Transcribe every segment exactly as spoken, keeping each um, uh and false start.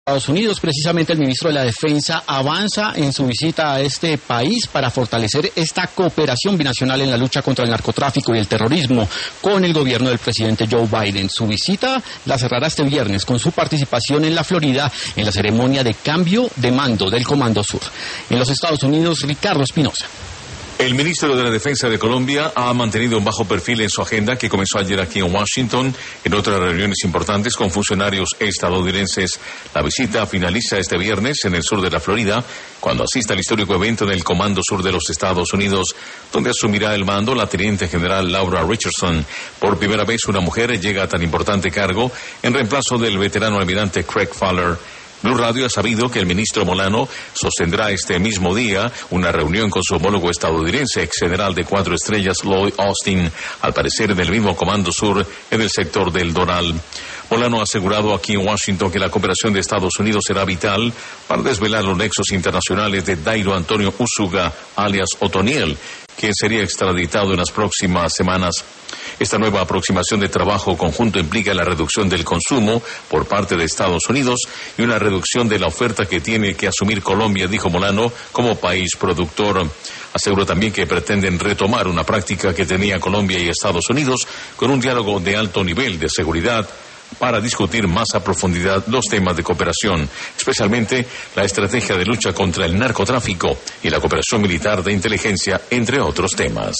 Estados Unidos. Precisamente el ministro de la Defensa avanza en su visita a este país para fortalecer esta cooperación binacional en la lucha contra el narcotráfico y el terrorismo con el gobierno del presidente Joe Biden. Su visita la cerrará este viernes con su participación en la Florida en la ceremonia de cambio de mando del Comando Sur. En los Estados Unidos, Ricardo Espinosa. El ministro de la Defensa de Colombia ha mantenido un bajo perfil en su agenda que comenzó ayer aquí en Washington en otras reuniones importantes con funcionarios estadounidenses. La visita finaliza este viernes en el sur de la Florida cuando asista al histórico evento del Comando Sur de los Estados Unidos, donde asumirá el mando la teniente general Laura Richardson. Por primera vez una mujer llega a tan importante cargo en reemplazo del veterano almirante Craig Fowler. Blue Radio ha sabido que el ministro Molano sostendrá este mismo día una reunión con su homólogo estadounidense, ex general de cuatro estrellas Lloyd Austin, al parecer en el mismo Comando Sur en el sector del Doral. Molano ha asegurado aquí en Washington que la cooperación de Estados Unidos será vital para desvelar los nexos internacionales de Dairo Antonio Usuga, alias Otoniel, quien sería extraditado en las próximas semanas. Esta nueva aproximación de trabajo conjunto implica la reducción del consumo por parte de Estados Unidos y una reducción de la oferta que tiene que asumir Colombia, dijo Molano, como país productor. Aseguró también que pretenden retomar una práctica que tenía Colombia y Estados Unidos con un diálogo de alto nivel de seguridad para discutir más a profundidad los temas de cooperación, especialmente la estrategia de lucha contra el narcotráfico y la cooperación militar de inteligencia, entre otros temas.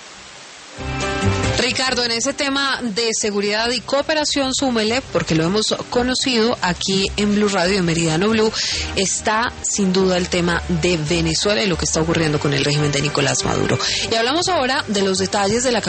Ricardo, en ese tema de seguridad y cooperación, súmele, porque lo hemos conocido aquí en Blue Radio, en Meridiano Blue, está sin duda el tema de Venezuela y lo que está ocurriendo con el régimen de Nicolás Maduro. Y hablamos ahora de los detalles de la